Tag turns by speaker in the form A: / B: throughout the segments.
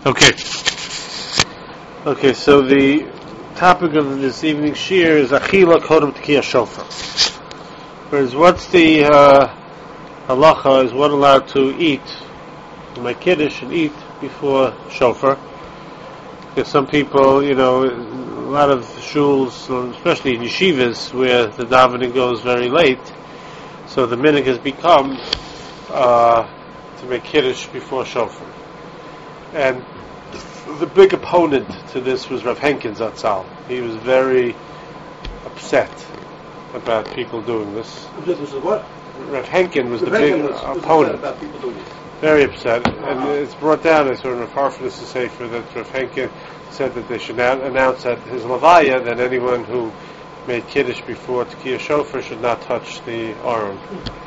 A: Okay. Okay, so the topic of this evening's shir is Achila Kodem T'Kiyah Shofar. Whereas what's the halacha is what allowed to eat, make kiddush and eat before shofar. Because some people, a lot of shuls, especially in yeshivas, where the davening goes very late, so the minhag has become to make kiddush before shofar. And the big opponent to this was Rav Henkin Zatzal. He was very upset about people doing this.
B: What?
A: Rav Henkin was the big opponent.
B: About people doing it.
A: Very upset. And it's brought down as sort of a Parfus to Sefer that Rav Henkin said that they should announce at his Levaya that anyone who made Kiddush before T'Kiyah Shofar should not touch the Aron.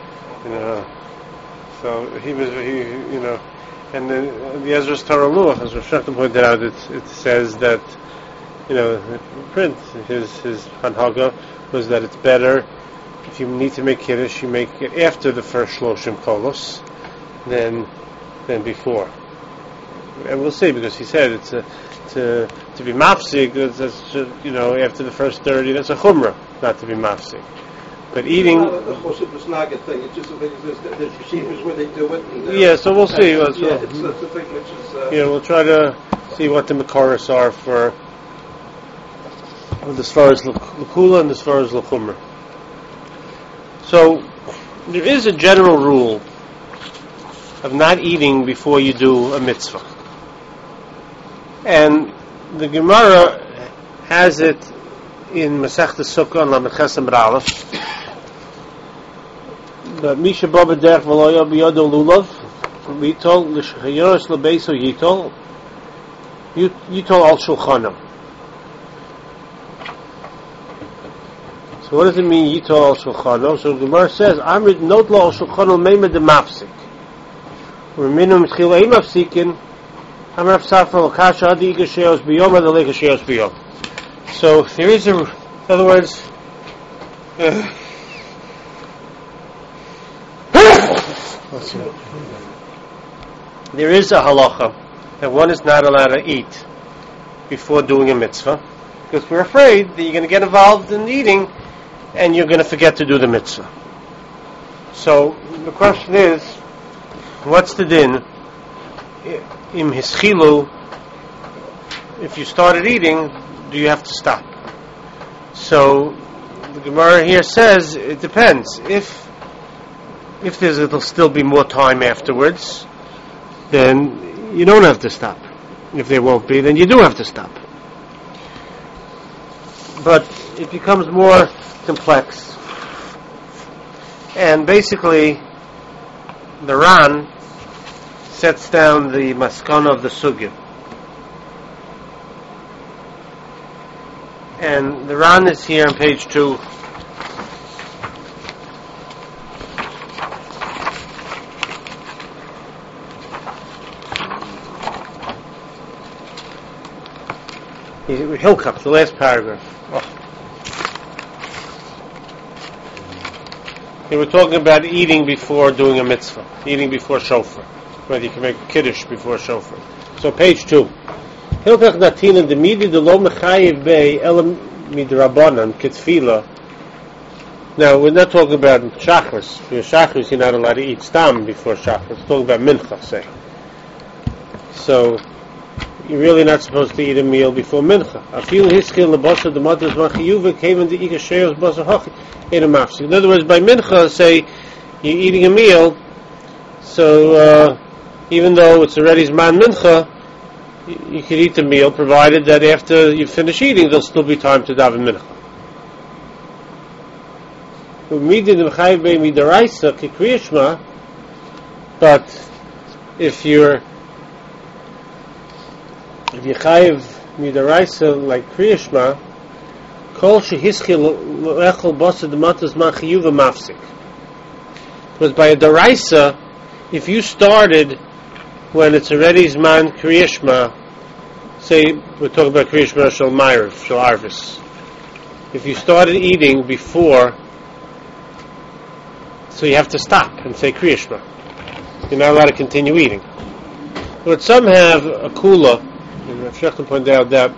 A: So he was, and then the Ezra's Torah Luach, as Rav Shechtem pointed out, it says that, the print, his Hanhaga was that it's better if you need to make Kiddush, you make it after the first Shloshim Kolos than before. And we'll see, because he said it's to be mafsik, after the first 30, that's a chumrah, not to be mafsik. But eating...
B: It's not a Chosivus Naga thing, it's just there's procedures where they do it.
A: Yeah, so we'll see.
B: It's the thing which is...
A: we'll try to see what the Makaris are for as far as L'Kula and as far as L'Chumrah. So, there is a general rule of not eating before you do a mitzvah. And the Gemara has it in Masechta Sukkah on Lamed Ches Amud Aleph that Misha Baba Derech V'Lo B'Yodo Lulav Yitol L'Shchayosh L'Beiso Yitol Al Shulchano. So what does it mean Yitol Al Shulchano? So the Gemara says Amrid Not Lo Al Shulchano Meimah De Mafsik U'Minum Tchila Ein Mafsikin Amar Safra L'Kasha Adi Igashayos B'Yom Adi L'Igashayos B'Yom. So there is in other words, there is a halacha that one is not allowed to eat before doing a mitzvah, because we're afraid that you're going to get involved in eating and you're going to forget to do the mitzvah. So the question is, what's the din im hischilu? If you started eating, do you have to stop? So the Gemara here says it depends. If there'll still be more time afterwards, then you don't have to stop. If there won't be, then you do have to stop. But it becomes more complex. And basically, the Ran sets down the maskana of the sugya. And the Ran is here on page 2. Hilchach, the last paragraph. They were talking about eating before doing a mitzvah, eating before shofar, whether you can make a kiddush before shofar. So page 2. Hilchach natina demidi de lo mechayiv bei elam midrabanan ketfila. Now we're not talking about shachris. For shachris, you're not allowed to eat stam before shachris. We're talking about mincha, say. So you're really not supposed to eat a meal before mincha. Afil hiskil lebasa the mother's machiyuva came in the ikashayos basa hachi in a mafsik. In other words, by mincha, say you're eating a meal, so even though it's already zman mincha, you can eat the meal, provided that after you finish eating, there'll still be time to daven mincha. But if you're chayiv midaraisa like Kriya Shema, kol shehischil le'echol basa d'matas machiyuva mafsik. Because by a daraisa, if you started when it's already zman Kriya Shema, say we're talking about Kriya Shema shel Ma'ariv, shel Arvis. If you started eating before, so you have to stop and say Kriya Shema. You're not allowed to continue eating. But some have a kula, and Shechtin pointed out that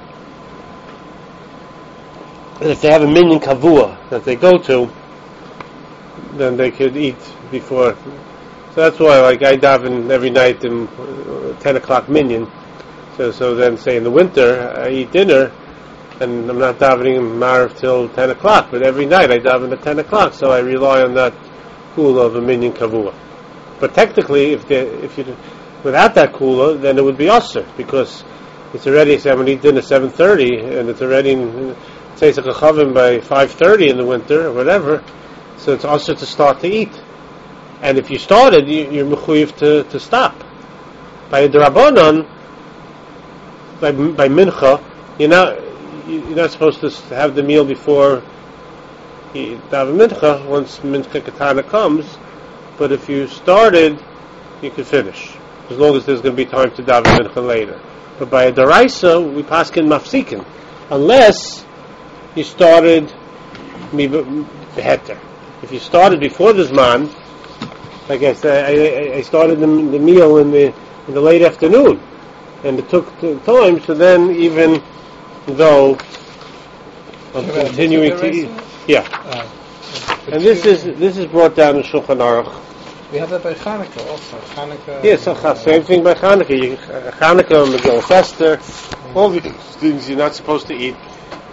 A: if they have a minyan kavua that they go to, then they could eat before. So that's why, like, I daven every night in 10 o'clock minyan. So then, say in the winter, I eat dinner, and I'm not davening Marav till 10 o'clock, but every night I daven at 10 o'clock, so I rely on that kula of a minyan kavua. But technically, if you without that kula, then it would be usher, because it's already, say I'm going to eat dinner 7:30, and it's already Tzeitzach Achavim by 5:30 in the winter, or whatever, so it's usher to start to eat. And if you started, you're mechuyev to stop. By a D'Rabbanan, by mincha, you're not supposed to have the meal before you daven mincha, once mincha katana comes, but if you started, you could finish, as long as there's going to be time to daven mincha later. But by a daraisa, we paskin mafsikin, unless you started beheter. If you started before the zman, like I said, I started the meal in the late afternoon, and it took time. So then, even though I'm continuing to eat, and this is brought down in Shulchan Aruch.
C: We have that by Chanukah also. Chanukah.
A: Yes, same thing by Chanukah. Chanukah, Megillah Esther, all these things you're not supposed to eat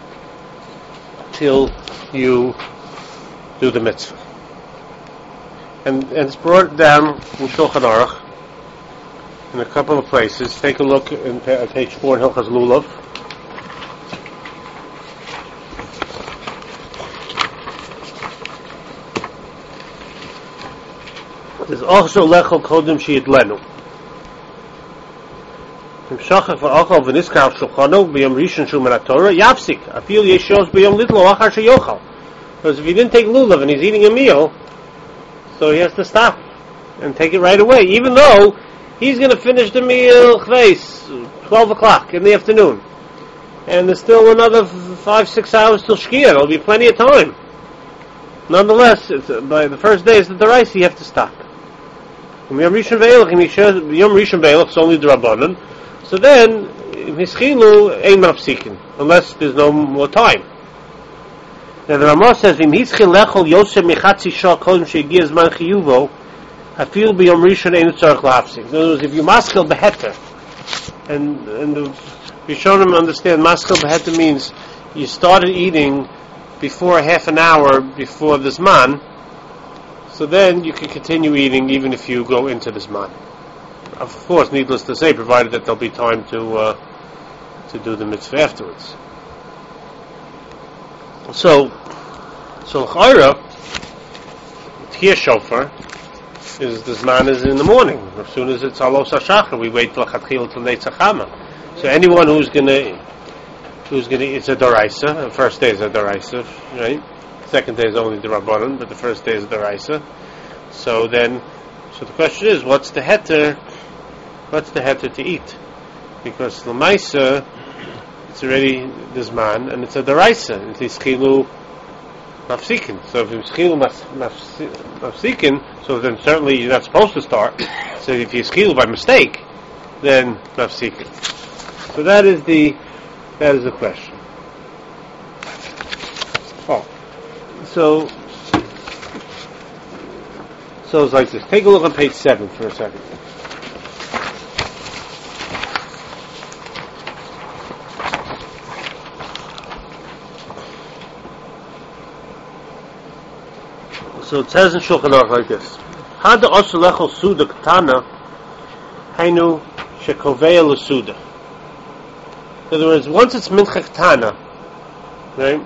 A: till you do the mitzvah. And it's brought down in Shulchan Aruch in a couple of places. Take a look at page 4 in Hilchas Lulav. There's also lechol kodem sheyitlenu. Im shachach v'achal v'niskar shulchano b'yom rishon shu min haTorah yafsik afil yeshos b'yom litlo achar sheyochal. Because if he didn't take lulav and he's eating a meal, so he has to stop and take it right away, even though he's going to finish the meal 12 o'clock in the afternoon, and there's still another 5-6 hours till Shkia. There'll be plenty of time. Nonetheless, by the first day is the deraisa, you have to stop. Yom Rishon Ve'elach is only D'Rabbanan, so then Hischilu ain't mafsikin, unless there's no more time. Now the Ramah says, "Im hitzchil lechol yosem mechatzi shah kodem she'egia zman chiyuvo, afil b'yom rishon ein tzarich lahafsik." In other words, if you maskel beheter, and the Rishonim understand maskel beheter means you started eating before half an hour before the zman, so then you can continue eating even if you go into the zman. Of course, needless to say, provided that there'll be time to do the mitzvah afterwards. So l'chayra, Tchiyah Shofar is the zman is in the morning. As soon as it's alos hashachar, we wait till chatchila till Netzach Hama. So anyone who's gonna it's a daraisa. The first day is a daraisa, right? Second day is only the Rabbanan, but the first day is the daraisa. So the question is, what's the heter? What's the heter to eat? Because l'maisa, it's already the zman, and it's a daraisa. It's ischilu mafsikin. So if it's ischilu mafsikin, so then certainly you're not supposed to start. So if you ischilu by mistake, then mafsikin. So that is the question. So it's like this. Take a look on page 7 for a second. So it says in Shulchan Aruch like this: Had osher lechol suda katana, hainu shekovea l'suda. In other words, once it's mincha katana, right?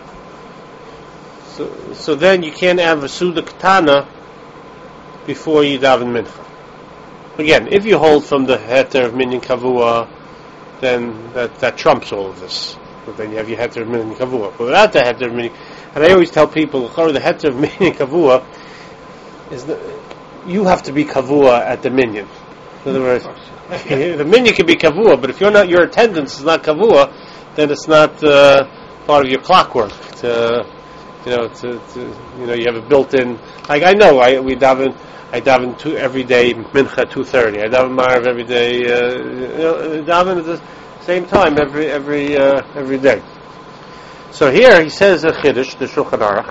A: So then you can't have a suda katana before you daven mincha. Again, if you hold from the heter of minyan kavua, then that trumps all of this. But then you have your heter of minyan kavua. But without the heter of minyan, and I always tell people, the heter of minyan kavua is you have to be kavua at the minyan. In other words, the minyan can be kavua, but if your attendance is not kavua, then it's not part of your clockwork to You know, you have a built-in. Like I know, I daven every day mincha 2:30. I daven Ma'ariv every day. Daven at the same time every day. So here he says a chiddush, the Shulchan Aruch.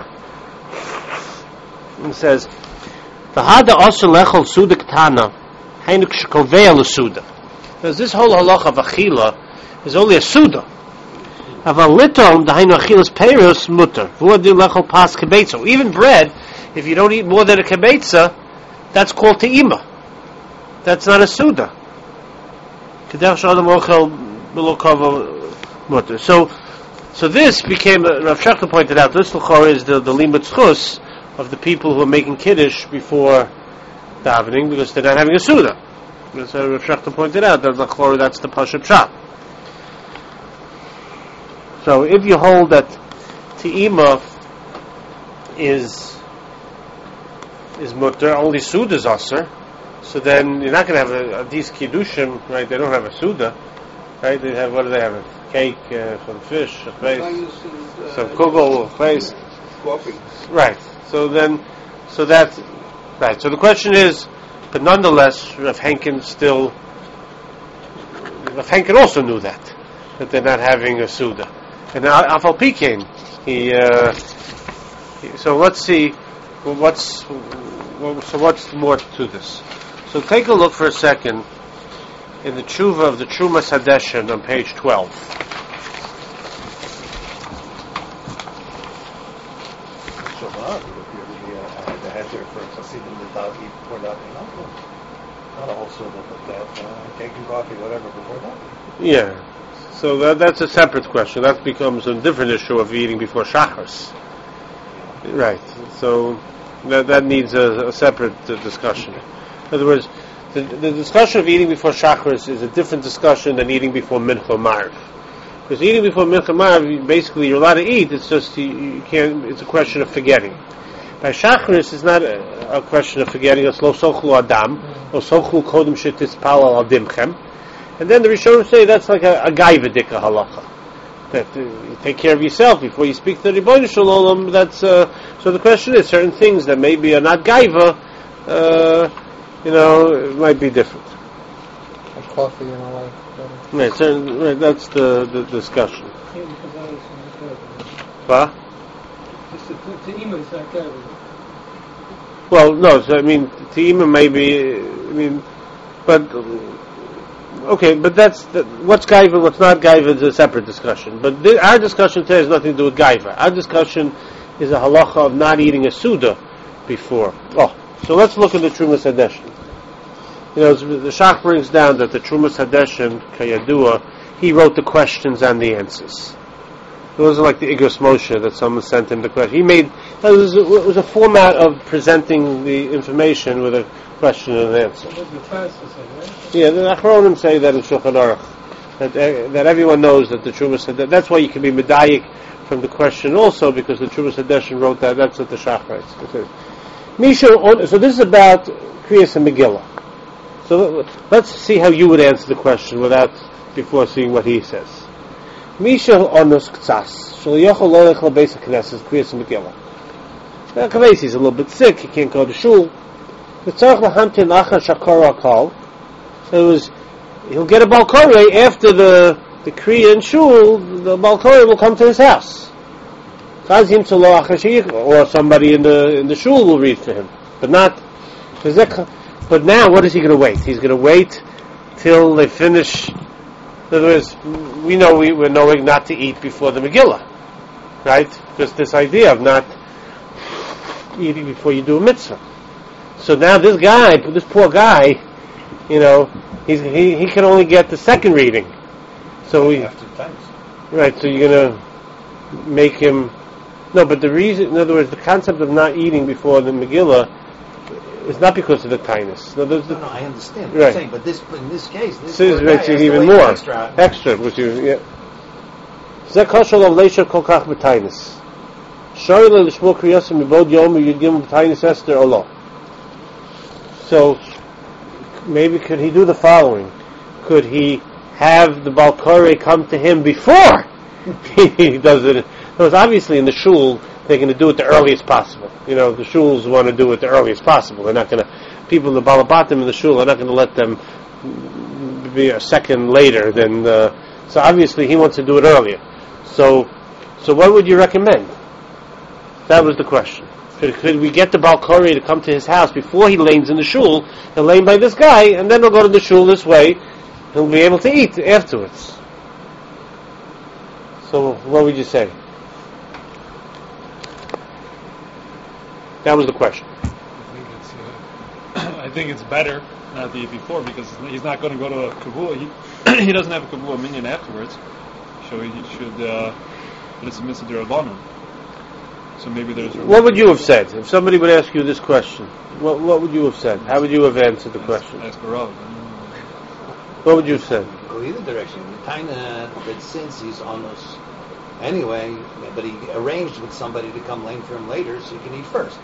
A: He says, "V'hada osel lechol suda ketana, hainu k'shekovei l'suda." Because this whole halacha of achila is only a suda. Aval litom dahainu achilas peiros mutter. V'u'adu lechol pas kebetza. Even bread, if you don't eat more than a kebetza, that's called te'ima. That's not a suda. Kedech she'adam ochel below kava mutter. So this became, Rav Shechter pointed out, this l'chorah is the limud zchus of the people who are making kiddush before davening because they're not having a suda. So Rav Shechter pointed out that l'chorah that's the pashup shot. So if you hold that te'ima is mutter, only suda is aser, so then you're not going to have these kiddushim, right? They don't have a suda, right? They have, what do they have? A cake, some fish, a face, some kugel, a face.
B: Coffee.
A: Right. So the question is, but nonetheless, Rav Henkin also knew that they're not having a suda. And Afal Pikein, so let's see, what's more to this? So take a look for a second in the tshuva of the Trumas Hadeshen on page 12.
B: Cake and coffee, whatever, before that.
A: Yeah. So that's a separate question. That becomes a different issue of eating before Shacharis. Right. So that needs a separate discussion. In other words, the discussion of eating before Shacharis is a different discussion than eating before Mincha Ma'ariv. Because eating before Mincha Ma'ariv, basically you're allowed to eat. It's just you can't. It's a question of forgetting. By Shacharis, it's not a question of forgetting. It's lo sochlu adam, lo sochlu kodem shetispal al dimchem. And then the Rishonim say that's like a gaiva dika halacha. That you take care of yourself before you speak to the Rebbeinu Shalom. That's so. The question is, certain things that maybe are not gaiva, it might be different.
C: Like coffee and all that.
A: Right. That's the discussion. What? Well, no. So I mean, te'ima maybe. But. Okay, but what's gaiva, what's not gaiva is a separate discussion. But our discussion today has nothing to do with gaiva. Our discussion is a halacha of not eating a suda before. So let's look at the Trumas Hadeshen. The Shach brings down that the Trumas Hadeshen, Kayadua, he wrote the questions and the answers. It wasn't like the Igros Moshe that someone sent him the question. It was a format of presenting the information with a question and an answer. Yeah, the Achronim say that in Shulchan Aruch, that everyone knows that the Trumas Hadeshen, that's why you can be medayik from the question also, because the Trumas Hadeshen wrote that, that's what the Shach writes. So this is about Kriyas and Megillah. So let's see how you would answer the question before seeing what he says. Misha onus ktsas, shaliyochol lo lechol beis hakneses Kriyas and Megillah. He's a little bit sick, he can't go to shul. He'll get a balkore after the Kriya and shul. The balkore will come to his house, or somebody in the shul will read for him. But not. But now, what is he going to wait? He's going to wait till they finish. In other words, we know we're knowing not to eat before the Megillah, right? Just this idea of not eating before you do a mitzvah. So now this poor guy, he can only get the second reading. So right. So you're gonna make him. No, but the reason, in other words, the concept of not eating before the Megillah is not because of the tinus.
B: No, I understand what
A: you're
B: saying, but in this case, this
A: is even more extra, which is Zeh kosher lo leishav kol kach b'tinus. Shari lo l'shmor kriyasim mibod yom yudgim b'tinus Esther or lo. So, maybe could he do the following? Could he have the balkore come to him before he does it? Because obviously in the shul, they're going to do it the earliest possible. You know, the shuls want to do it the earliest possible. They're not going to, people in the balabatim in the shul are not going to let them be a second later than, so obviously he wants to do it earlier. So what would you recommend? That was the question. Could we get the Baal Korei to come to his house before he lanes in the shul, and lane by this guy, and then he'll go to the shul this way, he'll be able to eat afterwards. So what would you say? That was the question.
D: I think it's better not the year before, because he's not going to go to a kavua. He doesn't have a kavua minyan afterwards, so he should. But it's a mitzvah d'Rabbanan. So maybe there's.
A: What would you have said if somebody would ask you this question? What would you have said? How would you have answered the question?
D: Ask Rav.
A: What would you have said?
E: Go either direction. Kinda that since he's on us anyway, but he arranged with somebody to come lane for him later, so he can eat first.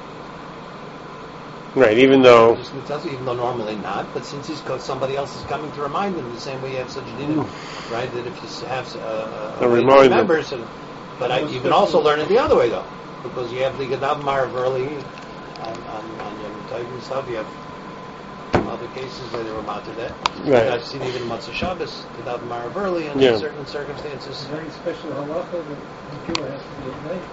A: Right, even though
E: Normally not, but since somebody else is coming to remind him, the same way you have such dinner, right? That if you have a remember, but you can also learn it the other way though, because you have the Gadav Marav early on your type and stuff. You have other cases where they were about to that.
A: Right.
E: I've seen even Matzah Shabbos Gadav Marav early in certain circumstances.
F: It's very special halacha that the killer has to be at night.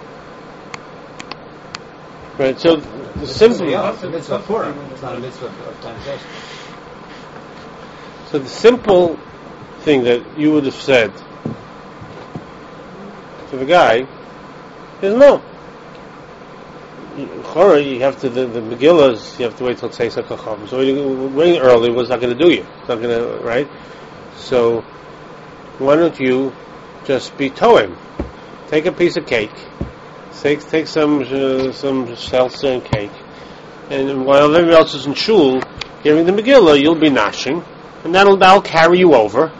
A: right. So the simple.
E: It's a mitzvah of Purim. It's not a mitzvah of time test.
A: So the simple thing that you would have said to the guy is no. You have to the Megillas. You have to wait till Tzeis HaKacham. So waiting early was not going to do you. It's not going to, right? So why don't you just be toim? Take a piece of cake. Take some seltzer and cake, and while everybody else is in shul hearing the Megillah, you'll be nashing, and that'll carry you over,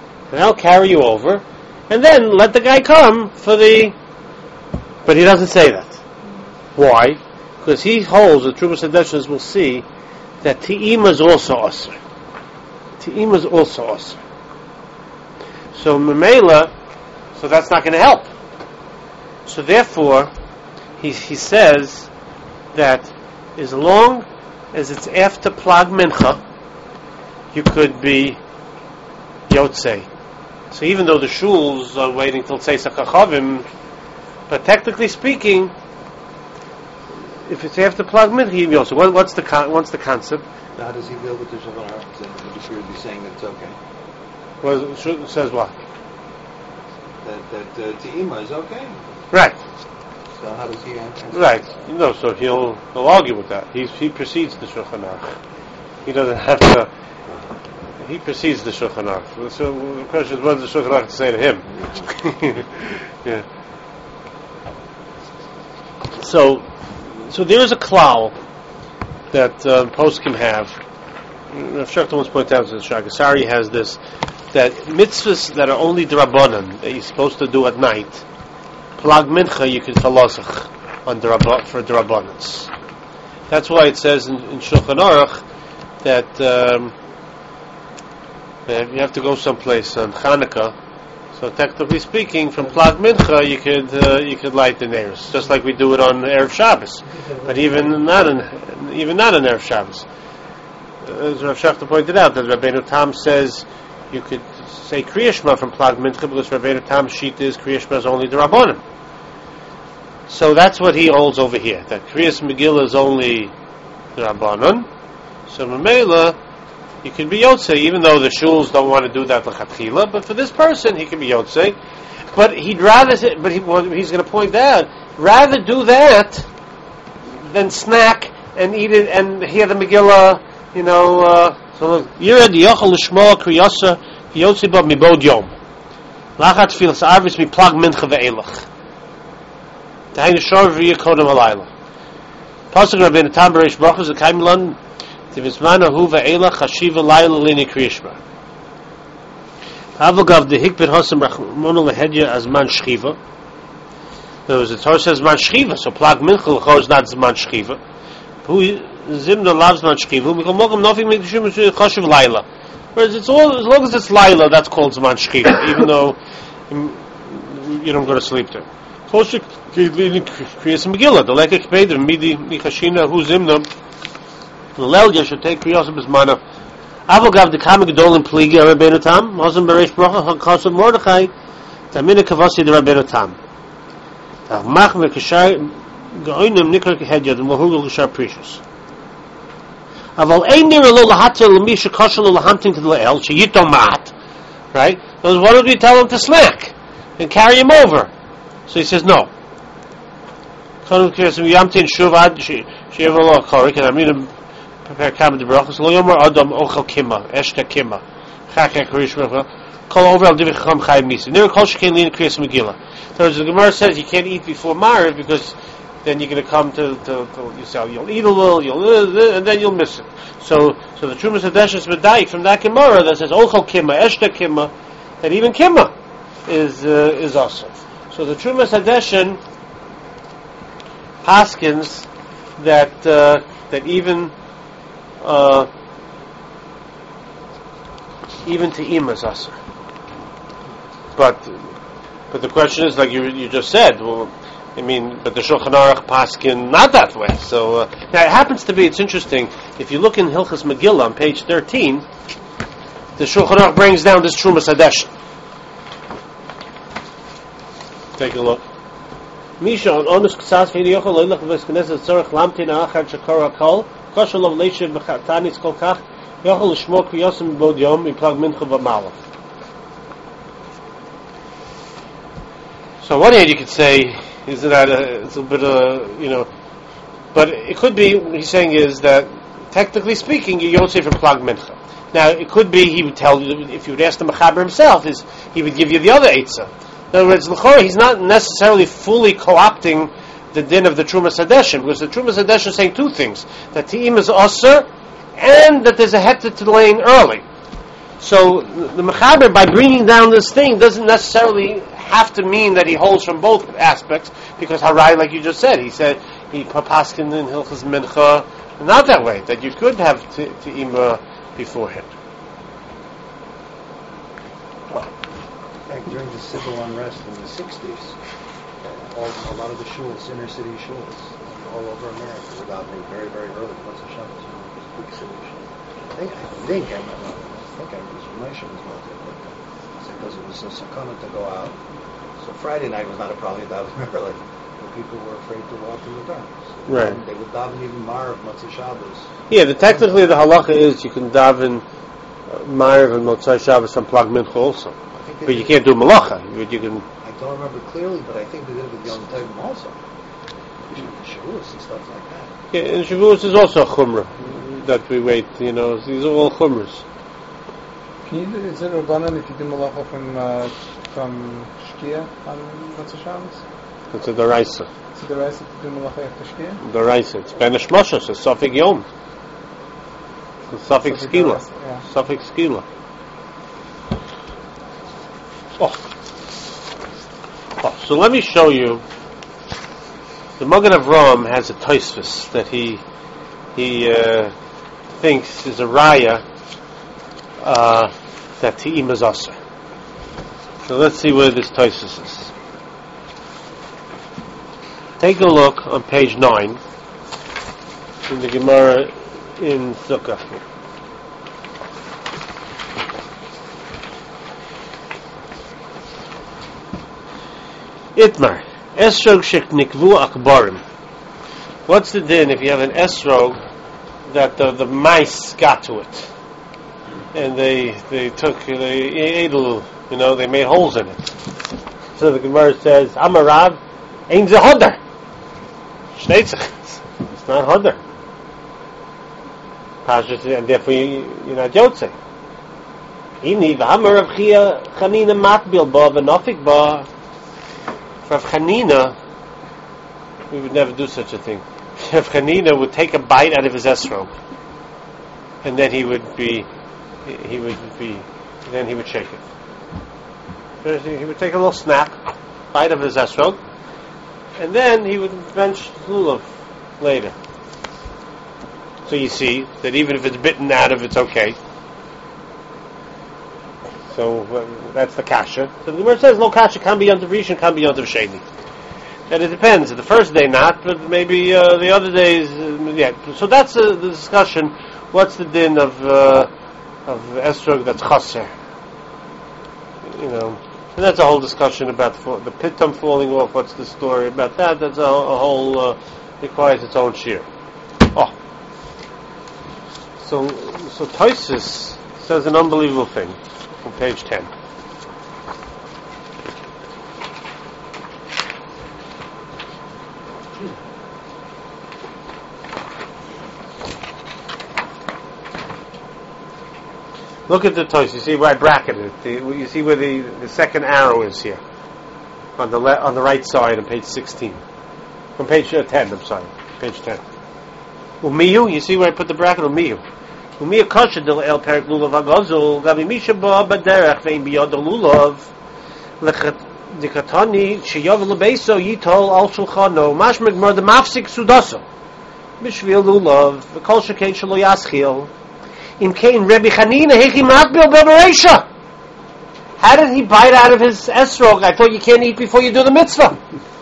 A: and then let the guy come for the. But he doesn't say that. Why? Because he holds, the Trumas Hadeshnas will see, that Te'ima is also Asr. Te'ima is also Asr. So Memela, so that's not going to help. So therefore, he says that as long as it's after Plag Mincha, you could be Yotzei. So even though the shuls are waiting till Tzeis HaKachavim, but technically speaking, if it's after Plag Mincha, so what's the concept?
E: How does he deal with the Shulchan Aruch? The Bishur would be saying that it's okay.
A: Well, it says what?
E: That Te'ima is okay.
A: Right.
E: So how does he answer?
A: Right. So he'll argue with that. He precedes the Shulchan Aruch. He doesn't have to. He precedes the Shulchan Aruch. So the question is, what does the Shulchan Aruch say to him? Yeah. So there is a klal that poskim have. Rav Shechter once pointed out that Shagasari has this, that mitzvahs that are only drabanan that you're supposed to do at night, Plag Mincha you can chalosach on for drabanans. That's why it says in Shulchan Aruch that you have to go someplace on Chanukah. So technically speaking, from Plag Mincha you could light the neiros, just like we do it on Erev Shabbos. But even not on Erev Shabbos. As Rav Shechter pointed out, that Rabbeinu Tam says you could say Kriya Shema from Plag Mincha because Rabbeinu Tam's sheet is Kriya Shema is only the Rabbanim. So that's what he holds over here, that Kriyas Megillah is only the Rabbanon. So Mamela, he can be Yotzei, even though the shuls don't want to do that l'chatchila, but for this person, he can be Yotzei. But he'd rather, he's going to point out, rather do that than snack and eat it and hear the Megillah, so look, Yired Yochel L'Shmo Kriyasa Yotzei Ba Mibod Yom. Lachat Tfilas Arvis Mi Plag Mincha Ve'elach. Tahin Shor V'Yir Kodem Halayla. Pasuk Rabbeinu Tam Bereish Brachos Z'Kaim Lan Tivizmana Hu Ve'elach Hashiva Layla Lini Kriyishma. Avagav the Hikbet Hosam Rachmonu Lehedya Azman Shchiva. There was a Torah says Zman Shchiva, so Plag Mincha L'chor is not Zman Shchiva. Who Zimna loves Zman Shchiva. Mikol Mogam Nofi Mikdashim Choshev Layla. Whereas it's all, as long as it's Layla, that's called Zman Shchiva, even though you don't go to sleep there. Kosher Kriyas Megillah. The Lekek Peder Midi Nichashina Hu Zimnam. The Lelya should take Kriyas Bismana. Avogav the Kamek Dolin Pligi Rabbeinu Tam. Hosam Beresh Bracha Hakasam Mordechai. Tamina Kavasi the Rabbeinu Tam. Mach Mekashai Goinim Nikar Kehedyad and Mahugul Kashar Precious. Aval Einir Alo Lahatel Lamisha Kashal Lahamting to the El Shayito Mat. Right? Those what did we tell him to slack and carry him over? So he says no. Kanum Kirsim Yamtin Shuvad Shevalo Korik and Amina prepare Kabbalah de Brachos Lo Yomer Adam Ochel Kima Eshka Kima Chakek Rish Call over Al Divich Cham Chayim Misa. Never Kol Shekin Lina Kriyas Megillah. So the Gemara says you can't eat before Mariv because then you're going to come to you say you'll eat a little, and then you'll miss it. So the Trumas Hadeshes Medayik from that Gemara that says Ochel Kima, Eshta Kima, that even Kima is awesome. So the Trumas Hadeshin paskins that even Te'ima is awesome. But the question is, like you just said, well, I mean, but the Shulchan Aruch paskin not that way. So now it happens to be. It's interesting. If you look in Hilchas Megillah on page 13, the Shulchan Aruch brings down this Trumas Hadesh. Take a look. Misha on onus ksas v'yochel loylach v'eskenes tzorach lamtin achar shakor hakol kosher lo leishiv b'chatanis kol kach yochel l'shmo kriyosim bod yom miplag mincha v'malach. So on one hand you could say, isn't that it's a bit but it could be, what he's saying is that, technically speaking, you don't say for Plag Mincha. Now, it could be, he would tell you, if you would ask the Mechaber himself, he would give you the other Eitzah. In other words, L'chora, he's not necessarily fully co-opting the din of the Trumas Hadeshim, because the Trumas Hadeshim is saying two things, that Te'im is Osir, and that there's a heter to laying early. So, the Mechaber, by bringing down this thing, doesn't necessarily have to mean that he holds from both aspects, because Harai, like you just said, he said he papaskin in Hilchas Mincha, not that way, that you could have Te'ima beforehand.
E: Back during the civil unrest in the 60s, a lot of the shuls, inner city shuls, all over America, were davening very, very early. What's the Shabbos? Big city shul. I think Moshe was not there, because it was a sakana to go out. So Friday night was not a problem davening early. But people were afraid to walk in the dark. So
A: right.
E: They would daven even Marav, Motzei Shabbos.
A: Yeah, technically the halacha is you can daven Marav and Motzei Shabbos and Plag Mincha also. But you can't do Malacha. You can.
E: I don't remember clearly, but I think they did it with Yom Tovim also. Shavuos and stuff like that.
A: Yeah, and Shavuos is also a chumrah that we wait. These are all chumras.
C: Is it Rabbanan if you do Malacha from Shkia on Motzei Shabbos?
A: It's a Daraisa.
C: Is it Daraisa to do Malacha after Shkia?
A: Daraisa. It's Ben Hashmoshes. It's Safik Yom. It's Safik Skila. Safik Skila. So let me show you. The Magen Avraham has a Tosfos that he thinks is a raya that Te'im is Asr. So let's see where this Tosfos is. Take a look on page 9 in the Gemara in Sukkah. Itmar, esrog sheknikvu akbarim. What's the din if you have an esrog that the mice got to it and they ate a little, they made holes in it. So the Gemara says, Amarav, ein ze hodar. It's not hodar. And therefore you're not yotzei. Ini v'hamar Rav Chia Chanina matbil ba v'nofik ba. For Rav Chanina, we would never do such a thing. Rav Chanina would take a bite out of his esrog, and then he would shake it. He would take a little snap, bite of his esrog, and then he would bench lulav later. So you see that even if it's bitten out of, it's okay. So that's the kasha. So the Gemara says, "Lo kasha can be yontav rishon, can be yontav sheni." And it depends. The first day not, but maybe the other days, yeah. So that's the discussion. What's the din of esrog that's chaser? And that's a whole discussion about the pitum falling off. What's the story about that? That's a whole requires its own shir. So Tosfos says an unbelievable thing on page 10. Look at the Tosfos. You see where I bracketed it. You see where the second arrow is here on the right side on page 16. On page 10. I'm sorry, page 10. Umiyu. You see where I put the bracket? Umiyu. Umiyu kasha del el perik lulav agazul gabi misha ba baderech vein biyad lulav dikatani sheyav lebeso yitol al shulchano mashmig mer the mafsik sudaso bishvil lulav v'kol shekein shelo yaschil. Im Kain Rebbe Chanina Hechi Matbil Beberesha. How did he bite out of his esrog? I thought you can't eat before you do the mitzvah.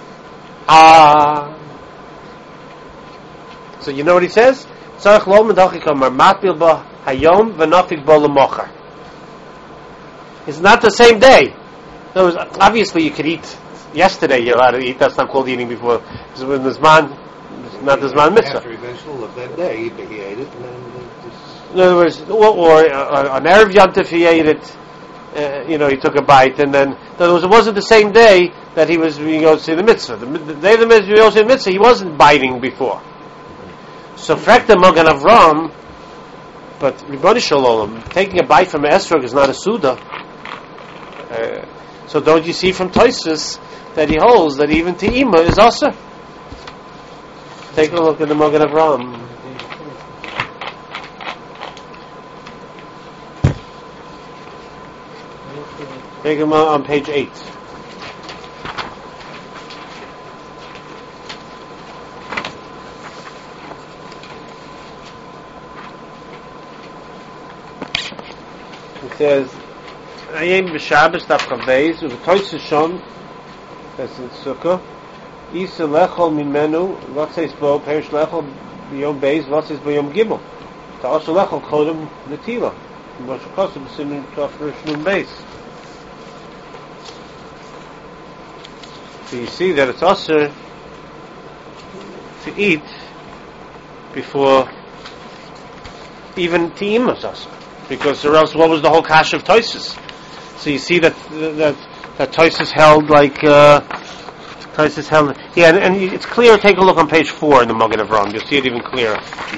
A: So you know what he says? Tzarech lo medachi kamar matbil ba hayom v'nafik bo lemocher. It's not the same day. In other words, obviously you could eat yesterday. You're allowed to eat. That's not called eating before. Because when the zman, not the zman mitzvah.
E: After eventual of that day, he ate it, and then.
A: In other words, or on Erev Yantif he ate it, he took a bite, and then, in other words, it wasn't the same day that he goes to see the mitzvah. The day of the mitzvah, he goes to see the mitzvah, he wasn't biting before. So, Frekta Mogan Avram, but Ribboni Shalom, taking a bite from an esrog is not a suda. So don't you see from Tosfos that he holds that even Te'ima is also? Take a look at the Mogan Avram. Take him on page 8. It says, "Ayem b'Shabbos tafchaveis u'v'toyses shon." That's in Sukkah. Isa lechol mimenu v'atzeis bo perish lechol b'yom beis v'atzeis b'yom gimel. Ta'asher lechol kodem netila. Moshe kosim b'simin tafresh nun beis. So you see that it's also to eat before even Te'ima is also, because or else what was the whole kash of Tosfos? So you see that Tosfos held and it's clear. Take a look on page 4 in the Mogan Avram. You'll see it even clearer.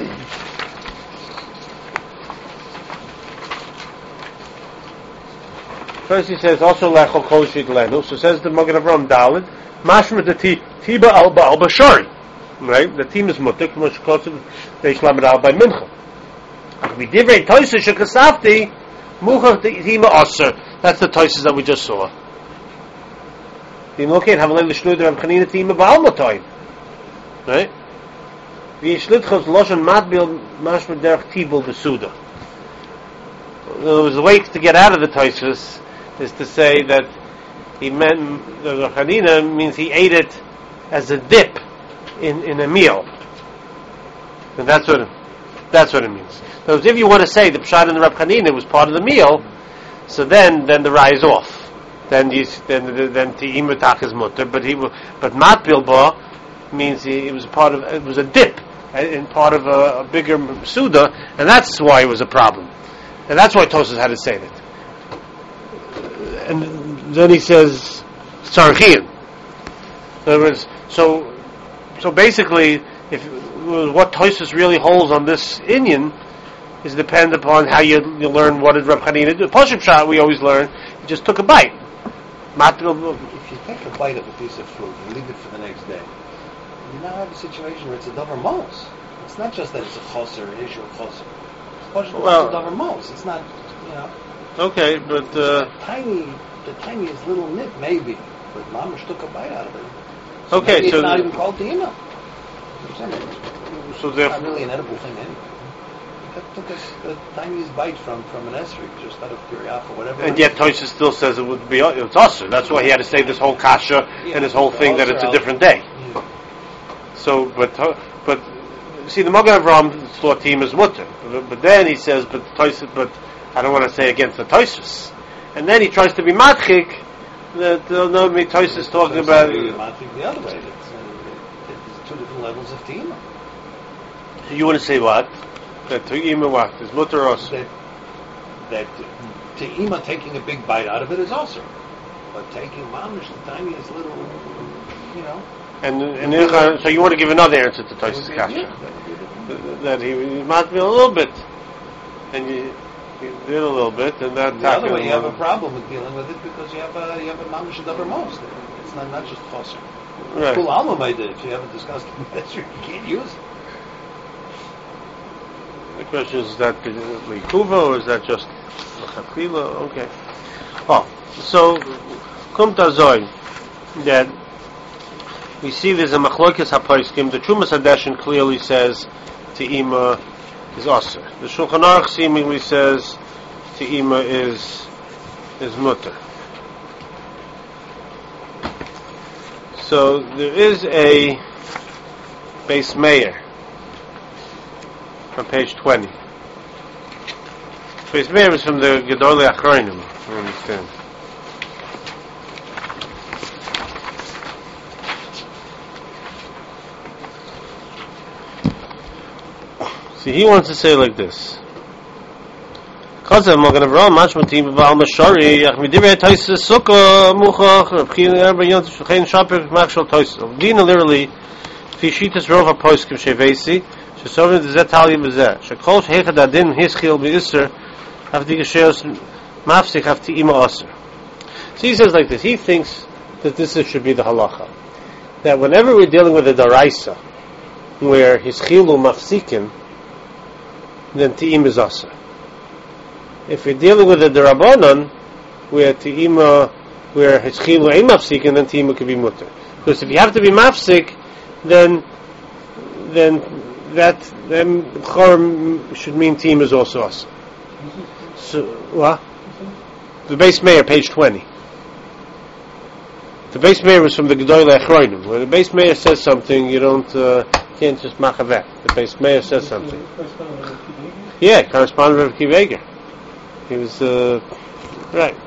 A: First he says also lechol kol shit lenu. So says the Mogan Avram Daled mashma the tiba al bashari. Right, the team is mutter k'mo shekosav beishlamed al by mincha. We divrei Tosfos shekasafti muchach te'ima aser. That's the Tosfos that we just saw. You look at havalei l'shnuder Reb Chanina te'ima ba'almatayim. Right, v'yishlitchos loshan matbil mashma derech tibul v'suda. In other words, the way to get out of the Tosfos is to say that he meant the Chanina means he ate it as a dip in a meal, and that's what it means. So if you want to say the pshat in the Reb Chanina was part of the meal, so then the rye is off. Then Te'ima tak is mutter, but matbil ba means it was a dip in part of a bigger suda, and that's why it was a problem. And that's why Tosfos had to say that. And then he says, Tzarchian. In other words, so basically, what Tosfos really holds on this inyan is dependent upon how you learn what did Reb Chanina do. Pashup shot we always learn, he just took a bite.
E: If you take a bite of a piece of fruit and leave it for the next day, you now have a situation where it's a davar mos. It's not just that it's a choser, an issue of choser. It's a davar mos. It's not,
A: Okay, but
E: the tiniest little nip maybe, but Mamash took a bite out of it.
A: Okay,
E: it's
A: so
E: not even called Te'ima.
A: So
E: it's not really an edible thing anyway. That took us the tiniest bite from an esrog, just out of curiosity or whatever.
A: And yet Tosfos still says it would be it's usher. That's why he had to say this whole kasha and this whole thing that it's a different day. So, but see, the Magen Avraham thought team is mutter, but then he says, but I don't want to say against the Tosfos. And then he tries to be matchik that Tosfos talking about
E: matchik the other way. It's two different levels of team.
A: You want to say what? That te'ima what is mutter or usher?
E: That te'ima taking a big bite out of it is usher, but taking mamish the tiniest little, you know.
A: And so you want to give another answer to Tosfos' kasha? That he might be a little bit, and you did a little bit, and that.
E: The other way, you have a problem with dealing with it because you have a mamish davar most. It's not just chosr.
A: Right.
E: Full alma made it. If you haven't discussed it, you can't use it.
A: The question is that likuva or is that just l'chakila? Okay. Oh, so kum tazoy that we see there's a machlokes hapaiskim. The Trumas Hadeshin clearly says te'ima is aser. The Shulchan Aruch seemingly says te'ima is mutter. So there is a Beis Meir on page 20. Beis Meir is from the Gedolei Achronim, I understand. See, he wants to say like this. Because I'm going to run much more team about Mashari, Ach Midivrei Tosfos Sukkah Muchach Rabchina Erba Yont Shechein Shaper Machshel Tosfos. Dina literally Fishitas Rova Poskim Shevesi Shesovin Zet Talia Bezeh Shekol Shehechad Adin Hischil Beiser Havdi Gesheos Mafsik Havti Ima Aser. So he says like this. He thinks that this should be the halacha. That whenever we're dealing with a daraisa, where Hischilu Mafsikin, then Ti'im is Aser. If we're dealing with a Derabanan, where Ti'ima, where Hischilu ain't Mafsik, and then Ti'ima could be Mutter. Because if you have to be Mafsik, then Chorim should mean Ti'ima is also us. So, what? The Beis Meir, page 20. The Beis Meir is from the Gedolei Achronim. When the Beis Meir says something, you can't just machavet. The Beis Meir says something. Yeah, correspondent of Akiva Eiger. He was, right.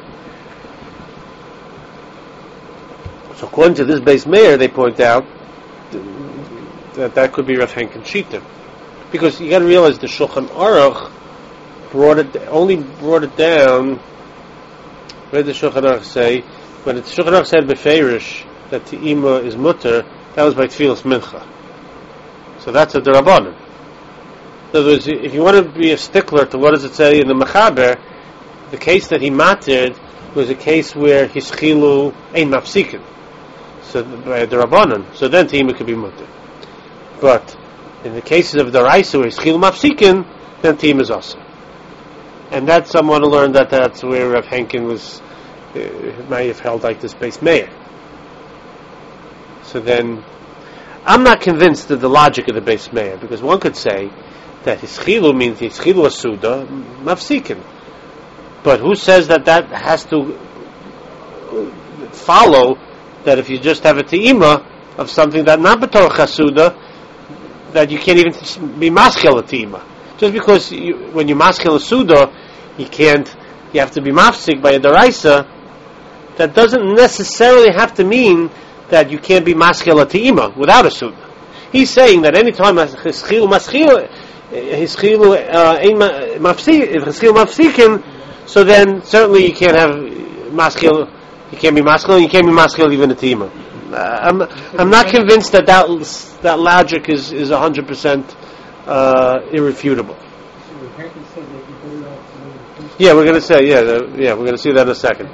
A: So according to this Beis Meir, they point out that could be Rav Henkin Shita. Because you got to realize the Shulchan Aruch only brought it down. Where did the Shulchan Aruch say? When the Shulchan Aruch said Beferish that Te'ima is mutter, that was by Tfilas Mincha. So that's a Derabanan. In other words, if you want to be a stickler to what does it say in the Mechaber, the case that he mattered was a case where his chilu ain't mafsikin. So by the Rabbanan, so then Te'ima could be mutter. But in the cases of the Raisa where his chilu mafsikin, then Te'ima is also. And that's someone to learn that's where Rav Henkin was may have held like this Beis Meir. So then I'm not convinced of the logic of the Beis Meir, because one could say that his chilu means his chilu asuda mafsikin. But who says that has to follow that if you just have a te'ima of something that not b'torach hasuda, that you can't even be maskil a te'ima? Just because when you maskil a suda, you have to be mafsik by a daraisa, that doesn't necessarily have to mean that you can't be maskil a te'ima without a suda. He's saying that any time his chilu mafsikin, so then certainly you can't have maskil. You can't be maskil. You can't be maskil even a te'ima. I'm not convinced that logic is 100% irrefutable. Yeah, we're going to say we're going to see that in a second.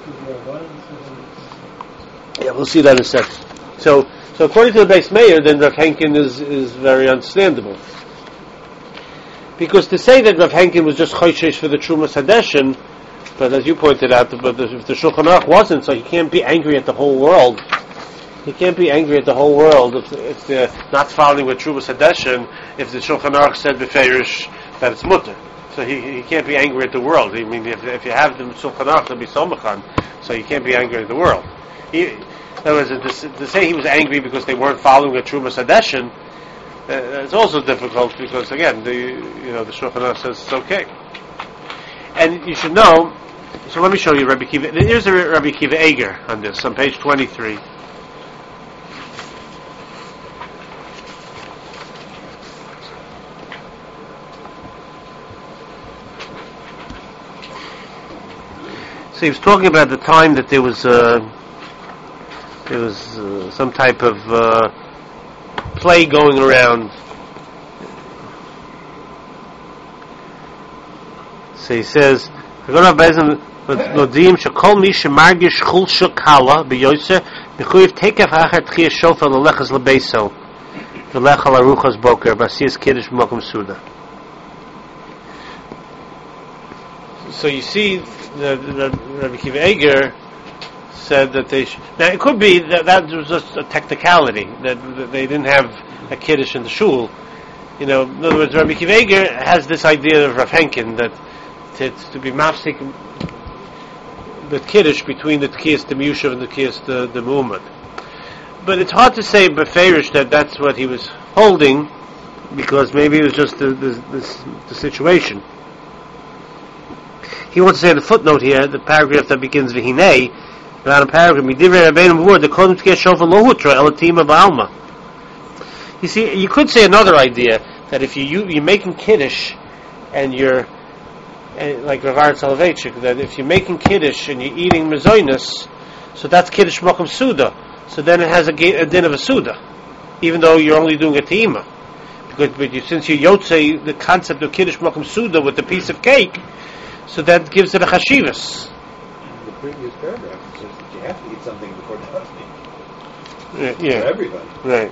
A: Yeah, we'll see that in a second. So according to the Beis Meir, then Rav Henkin is very understandable. Because to say that Rav Henkin was just choishesh for the Trumas Hadeshin, but as you pointed out, but if the Shulchan Aruch wasn't, so he can't be angry at the whole world. He can't be angry at the whole world if they're not following with Trumas Hadeshin. If the Shulchan Aruch said beferish that it's mutter. So he can't be angry at the world. I mean, if you have the Shulchan Aruch, it'll be somachan. So you can't be angry at the world. In other words, to say he was angry because they weren't following a Trumas Hadeshin, it's also difficult because again, the Shulchan Aruch says it's okay. And you should know. So let me show you Rabbi Kiva. Here's a Rabbi Kiva Eger on this on page 23. So he was talking about the time that there was some type of play going around. So he says, "Nodim shekol mi shemargish chulsha kala beyoser mechuyev tekef achar tchiyas shofar lelechas lebeso lelech al aruchas boker basiyas kiddush b'makom suda." So you see, the Rabbi Kiva Eger said that they now it could be that was just a technicality that they didn't have a kiddush in the shul. In other words, Rabbi Kiva Eger has this idea of Rav Henkin that to be mafsik the kiddush between the tkiyas the miyushav and the tkiyas the mu'amad. But it's hard to say beferish that that's what he was holding, because maybe it was just the situation. He wants to say in the footnote here, the paragraph that begins v'hinei, around a paragraph, midivrei Rabbeinu b'vur, the kodem tkiyas shofar lo hutra elatima ba'alma. You see, you could say another idea, that if you're making kiddush, and you're, like Rav Aaron Soloveitchik, that if you're making kiddush and you're eating mezoinus, so that's kiddush makom suda. So then it has a din of a suda, even though you're only doing a teima. Since you yotze the concept of kiddush makom suda with the piece of cake, so that gives it a chashivas.
B: The previous paragraph says that you have to eat something before davening.
A: Yeah.
B: For everybody.
A: Right.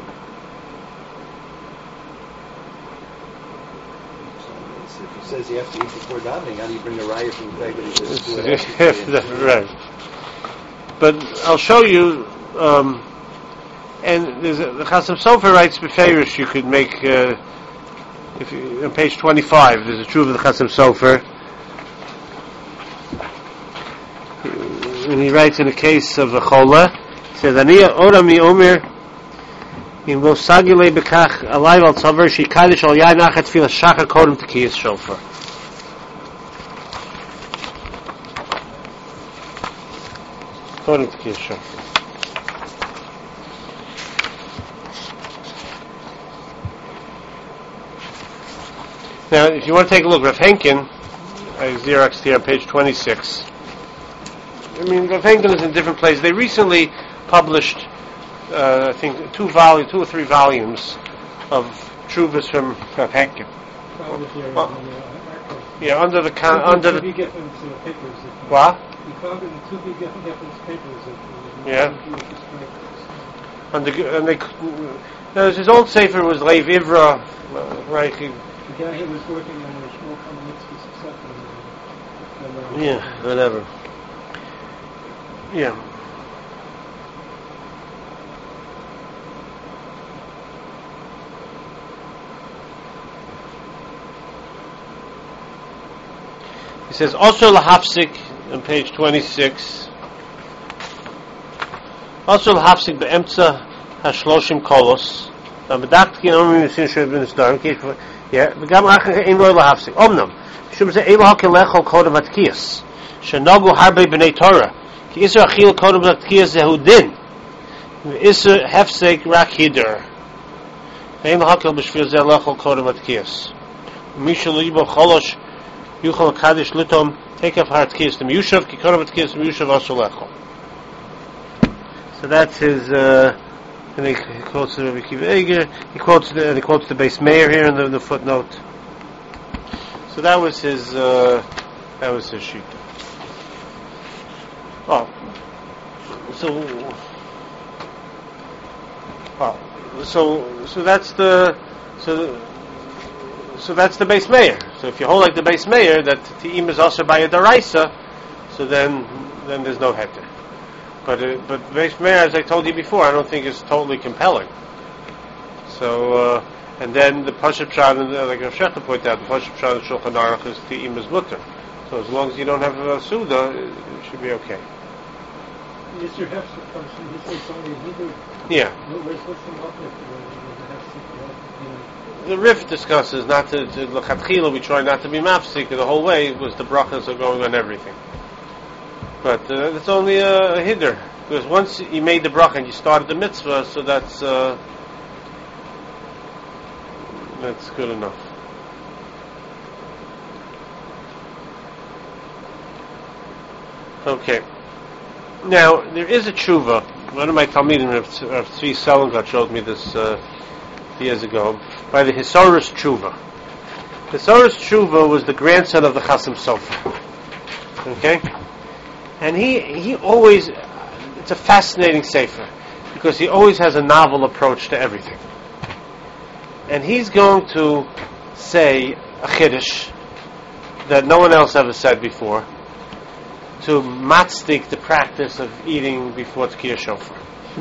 B: If he says you have to eat before davening, how do you bring a riot from the fact that he says
A: right. But I'll show you, and the Chasam Sofer writes beferish you could make, on page 25, there's a truth of the Chasam Sofer, and he writes in the case of the Chola, he says, Aniya ora mi omer, in lo sagile bekach alayv al tzavar shi kaddish al yayin achat tefillah shachar kodem tekiyas shofar. Kodem tekiyas shofar. Now, if you want to take a look, Rav Henkin, I xeroxed here on page 26. I mean, Rav Henkin is in different places. They recently published, I think, 2 or 3 volumes of Truvas from Rav Henkin. Yeah, under the
F: papers.
A: What?
F: You found in 2 big different papers.
A: Yeah. And there's his old sefer was Leiv Ivra, right?
F: The guy who was working on the Shmuel Kama Mitzvahs etc.
A: Yeah, whatever. Yeah. He says also lahafsik on page 26. Also lahafsik beemtza hashloshim kolos. Now bedachti onim yisin shevin star. Yeah, v'gam achar ein lo lahafsik. Omnam shum ze elo hakelechol kodem atkiyas. Shenogu harbe b'nei Torah. Ki iser achil kodem atkiyas zehu din. Iser hefsek rak hider. Ein lo hakel b'shvil ze lechol kodem atkiyas. Mishal libo cholosh Yuchal Kaddish Litom take off heart kiss the Yushav Kikorovat kiss the Yushav Asolechol. So that's his. And he quotes the Rabbi Kiva Eger. He quotes the base mayor here in the footnote. So that was his. That was his sheet. Oh, so that's the So that's the base mayor. So if you hold like the base mayor that Te'im is also by a daraisa, so then there's no heter. But base mayor, as I told you before, I don't think is totally compelling. So And then the Pashup Pshat, like Rav Shechter pointed out, the Pashup Pshat of Shulchan Aruch is Ti'im is Mutter. So as long as you don't have a Suda, it should be okay.
F: Is your Hefsek function? He says only Hebrew.
A: Yeah.
F: What's the uplift of
A: The Rif discusses not to L'chatchila, we try not to be mafsik, the whole way was the brachas are going on everything. But it's only a hiddur. Because once you made the bracha and you started the mitzvah, so that's good enough. Okay. Now, there is a tshuva. One of my Talmidim, Rav Tzvi Selengart, showed me this years ago, by the Hisaurus Tshuva. Hisaurus Tshuva was the grandson of the Chasam Sofer. Okay? And he always, it's a fascinating sefer, because he always has a novel approach to everything. And he's going to say a chiddush that no one else ever said before, to matzdik the practice of eating before Tkiyah Shofar.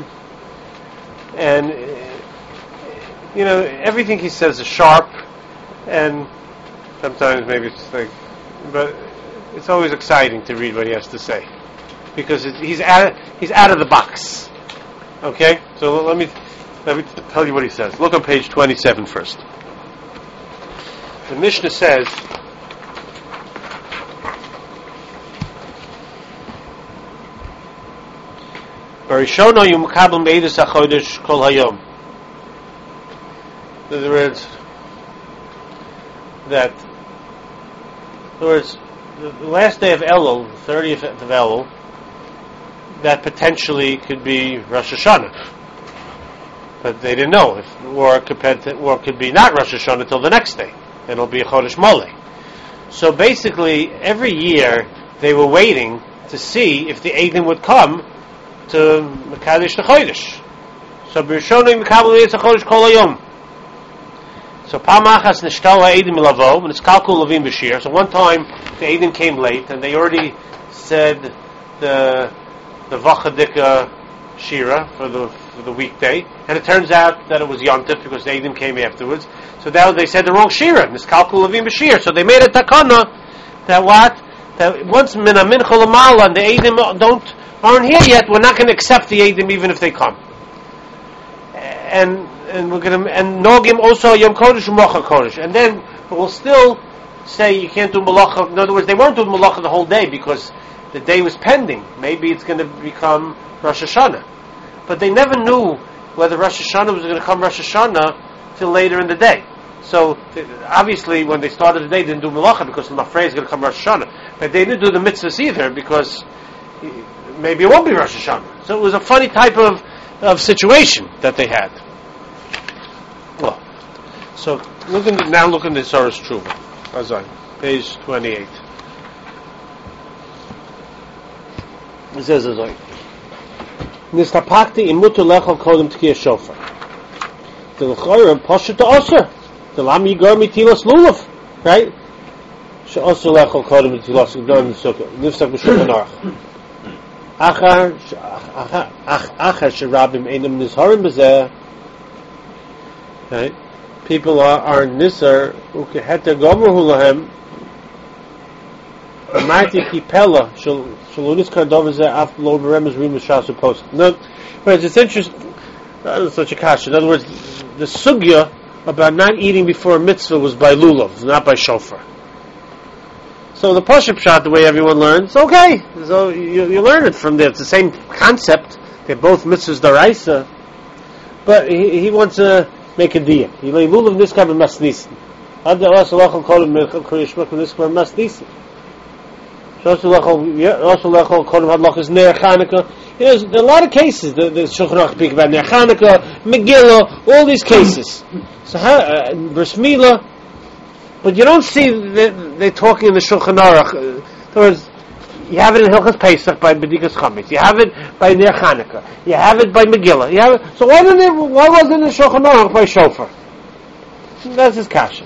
A: And, everything he says is sharp, and sometimes maybe it's like, but it's always exciting to read what he has to say, because he's out of the box. Okay? So let me tell you what he says. Look on page 27 first. The Mishnah says, Barishona yumkabel meidus hachodesh kol hayom. In other words, the last day of Elul, the 30th of Elul, that potentially could be Rosh Hashanah. But they didn't know, or it could be not Rosh Hashanah until the next day, and it'll be a Chodesh Moleh. So basically, every year they were waiting to see if the Eidim would come to Mekadesh the Chodesh. So B'Rishonim Mekabel Meidus HaChodesh Kol Hayom. So Pamachas Nishtal HaEidim Milavo, and it's Kalkul Levim B'Shir. So one time the Eidim came late, and they already said the Vachadika Shira for the weekday, and it turns out that it was Yontif because the Eidim came afterwards. So now they said the wrong Shira, Niskalkul Levim B'Shir. So they made a takana that once Mina Mincha L'Mala and the Eidim aren't here yet, we're not going to accept the Eidim even if they come. And we're going to, and Nogim also Yom Kodesh U'Mocha Kodesh. And then we'll still say you can't do Malacha. In other words, they weren't doing Malacha the whole day because the day was pending. Maybe it's going to become Rosh Hashanah. But they never knew whether Rosh Hashanah was going to come Rosh Hashanah till later in the day. So obviously when they started the day, they didn't do Malacha because the Mafrei is going to come Rosh Hashanah. But they didn't do the mitzvahs either because maybe it won't be Rosh Hashanah. So it was a funny type of situation that they had. Well, so look in the Soros Tshuva, Azai, page 28. It says Azai, Nistapakti imutu lechol kodem tkiyah shofar. The l'choyer poshet to osir. The lam yigor mitilas lulav, right? She osir lechol kodem mitilas igdor misukkah. Nifsak b'shulchan aruch. Achar sherabim einam nizharim b'zeh. Right? People are nisar ukeheter gomer hulahem. Marti kipela shalunis kardov zeh af lo beremes rimus shasu post. No, but it's interesting. Such a kasha. In other words, the sugya about not eating before a mitzvah was by lulav, not by shofar. So the Pashup Pshat, the way everyone learns, okay. So you learn it from there. It's the same concept. They're both mitzvahs daraisa, but he wants to make a diya. He lay lulav niskar b'masnisin. Adda asalachol kolim korishmak niskar b'masnisin. Asalachol kolim hadlachas ner Chanukah. There are a lot of cases. The Shulchan Aruch speak about ner Chanukah, Megillah, all these cases. So Bris Milah. But you don't see they're talking in the Shulchan Aruch. In other words, you have it in Hilchas Pesach by B'dikas Chametz. You have it by Ner Chanukah. You have it by Megillah. So why wasn't it in the Shulchan Aruch by Shofar? That's his kasha.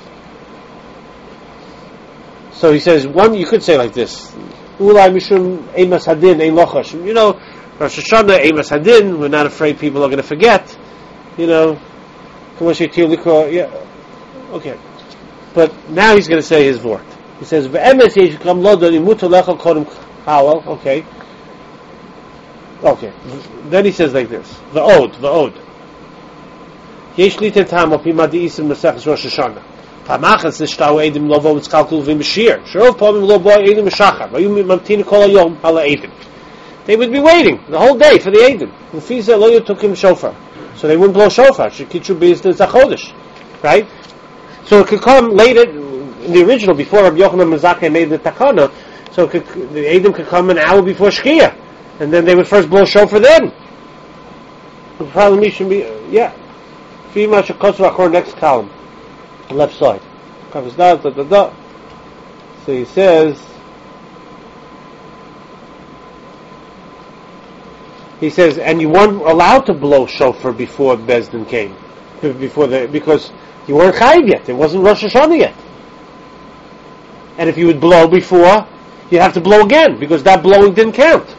A: So he says, you could say like this. Ulai mishum eimas hadin ein lochash. Rosh Hashanah eimas hadin. We're not afraid people are going to forget. Yeah, okay. But now he's going to say his word. He says, okay. Okay. Then he says like this. The ode. Yesh litet tam op imadi isim mesachas Rosh Hashanah. Pamachas nishtau edim lovo mitzkalkul v'mishir. Sherov pamim lovo edim mishachar. Vayu mamtin kol hayom hala edim. They would be waiting the whole day for the edim. L'fiza lo yotukim shofar. So they wouldn't blow shofar. Shekitchu b'yizdin zachodesh. Right? So it could come later, in the original, before Rabbi Yochanan Mezakeh made the takana, so the edim could come an hour before Shkia. And then they would first blow shofar then. The problem should be, Fima Shekotsu next column, left side. So he says, and you weren't allowed to blow shofar before Bezdin came, because you weren't chayiv yet. It wasn't Rosh Hashanah yet. And if you would blow before, you have to blow again, because that blowing didn't count.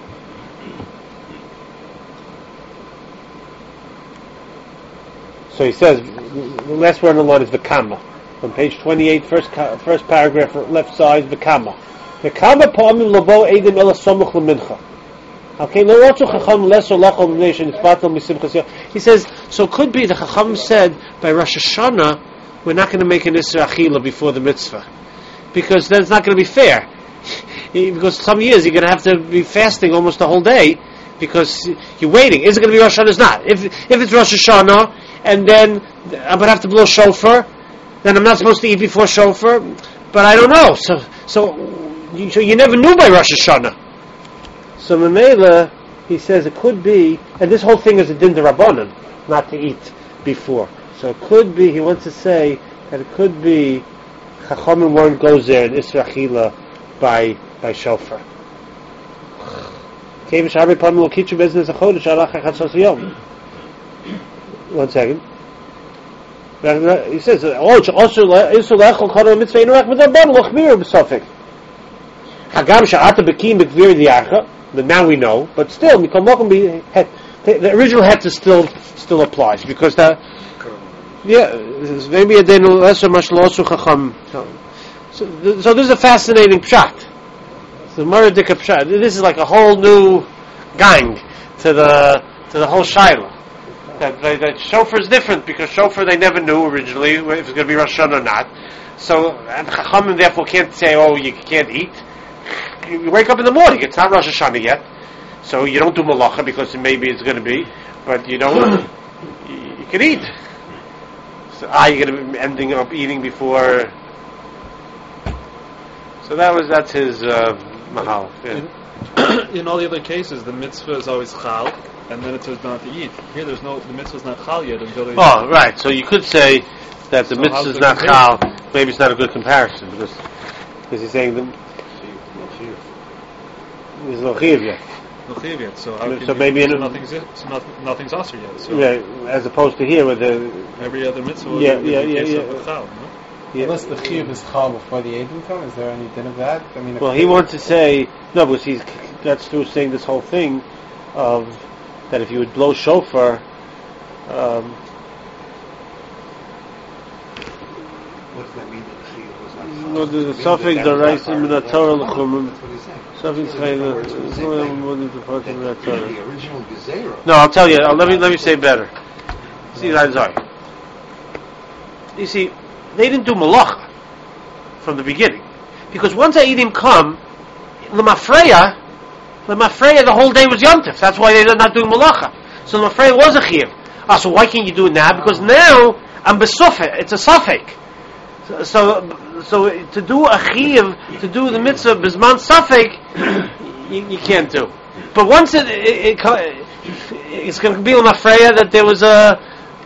A: So he says, the last word on the line is V'kama. On page 28, first paragraph, left side, V'kama. V'kama pa'amim labo edim ela somuch l'mincha. Okay, no otzu chacham leso lachol m'nei shenitzbatel misimchas yom. He says, so it could be the chacham said, by Rosh Hashanah, we're not going to make an Isra Achila before the mitzvah. Because then it's not going to be fair. Because some years you're going to have to be fasting almost the whole day, because you're waiting. Is it going to be Rosh Hashanah? It's not. If it's Rosh Hashanah, and then I'm going to have to blow shofar, then I'm not supposed to eat before shofar, but I don't know. So you never knew by Rosh Hashanah. So Mamela, he says it could be, and this whole thing is a din d'Rabbanan, not to eat before. So it could be, he wants to say that it could be Chachamim weren't goes there in Isra Achila by shofar. One second. He says, but now we know. But still, the original heter still applies, because that, maybe a din lesser mashlosu chacham. So this is a fascinating pshat. The Maradik pshat. This is like a whole new gang to the whole shaila. That shofar is different, because shofar they never knew originally if it's going to be Rosh Hashanah or not. So, and Chachamim therefore can't say, you can't eat. You wake up in the morning, it's not Rosh Hashanah yet, so you don't do malacha because maybe it's going to be, but you don't, you can eat. So, you're going to be ending up eating before. So that's his mahal. Yeah.
D: In all the other cases, the mitzvah is always chal, and then it says not to eat. Here, the mitzvah's not chal yet until they.
A: Oh, right. So you could say that the mitzvah is not chal. Maybe it's not a good comparison, because he's saying the. There's no chiv yet.
D: No chiv yet. So
A: maybe
D: nothing's aser yet. So
A: as opposed to here with
D: every other mitzvah.
A: Yeah.
D: Chal, no?
C: Unless the chiv is chal before the edim come, is there any din of that? I mean,
A: he wants to say no, because that's through saying this whole thing of that if you would blow shofar.
B: What does that mean?
A: No, the suffix the raisim in the Torah l'chumim. Suffix
B: the original gezerah.
A: No, I'll tell you. Let me say better. See, sorry. You see, they didn't do malacha from the beginning, because once Eidim come, Lemafreya, the whole day was Yom Tov. That's why they're not doing malacha. So Lemafreya was a chiyuv. So why can't you do it now? Because now I'm besufik. It's a suffik. So to do a chiyuv, to do the mitzvah bisman suffik, you can't do. But once it's going to be Lemafreya that there was a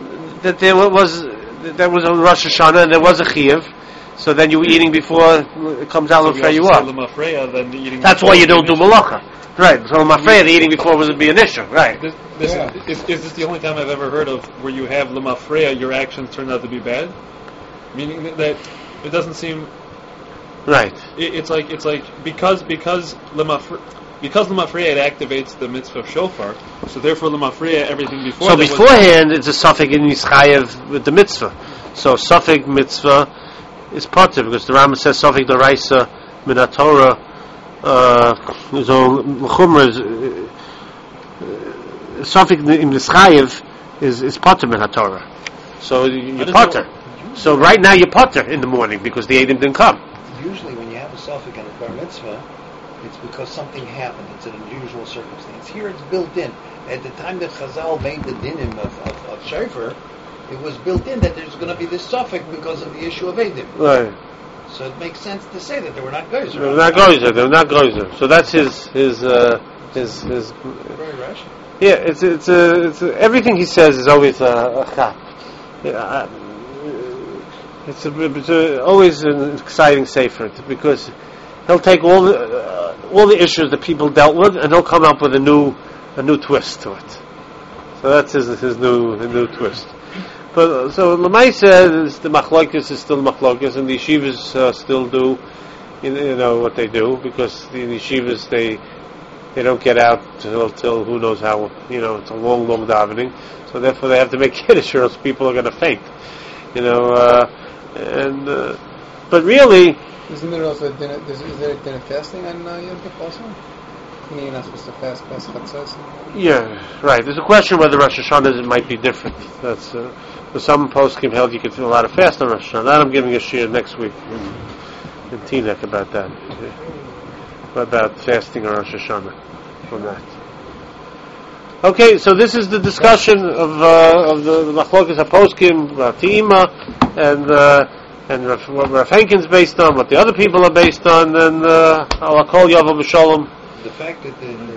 A: Rosh Hashanah and there was a chiyuv. So then you were eating before it comes out and you up. That's why you don't do malacha. Right. So Lemafreya, the eating before would be an issue. Right.
D: Is this the only time I've ever heard of where you have Lemafreya, your actions turn out to be bad? Meaning that it doesn't seem
A: Right.
D: It's like because Lemafreya it activates the mitzvah of shofar, so therefore Lemafreya everything before.
A: So beforehand, it's a suffix in Yischayev with the mitzvah. So suffix mitzvah is potter because the Rambam says suffix d'oraisa min haTorah. So l'chumra suffix in Yischayev is potter min haTorah. So you're potter. So right now you're potter in the morning because the Eidim didn't come.
E: Usually when you have a suffix on a bar mitzvah, it's because something happened. It's an unusual circumstance. Here it's built in. At the time that Chazal made the dinim of shofar, it was built in that there's going to be this suffix because of the issue of Eidim.
A: Right.
E: So it makes sense to say that they were not geyser.
A: They were not geyser. So that's his.
E: Very rational.
A: Yeah, it's everything he says is always a chap. It's always an exciting sefer because he'll take all the issues that people dealt with and he'll come up with a new twist to it. So that's his new twist. But so Lamaisa is the machlokes is still machlokes and the yeshivas still do you know what they do because the yeshivas they don't get out till who knows how, you know, it's a long davening, so therefore they have to make kiddush or else people are going to faint, you know, but really...
C: Isn't there also is there a dinner fasting on Yom Kippur also? You're not supposed to fast past Chatzos?
A: Yeah, right. There's a question whether Rosh Hashanah might be different. That's for some poskim held you could do a lot of fast on Rosh Hashanah. That I'm giving a shir next week in Teaneck about that. About fasting on Rosh Hashanah from that. Okay, so this is the discussion of the Machlokes HaPoskim, Te'ima, and what Rav Henkin's based on, what the other people are based on, and I'll call Yavam B'Shalom.
E: The fact that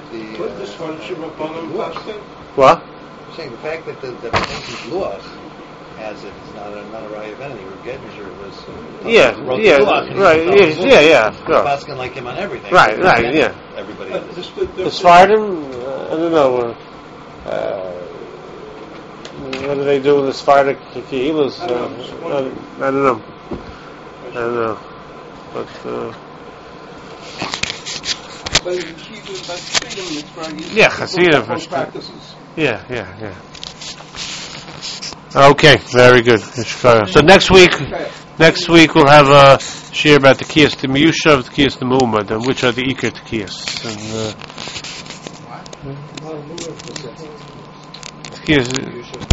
A: What?
E: I'm saying the fact that the Henkin's Luach has it, it's not a raya of anything. Rav Gedmisher was Paskin like him on everything.
A: Right, yeah.
E: Everybody
A: the Sfardim, I don't know. What do they do in the Sfardim Kehilas? I don't know. But yeah, Hasidim practices. Yeah. Okay, very good. So next week we'll have a share about the Kiyas T'Miyushav, the Kiyas T'Mu'umad, and which are the Iker T'Kiyas. And Kiyas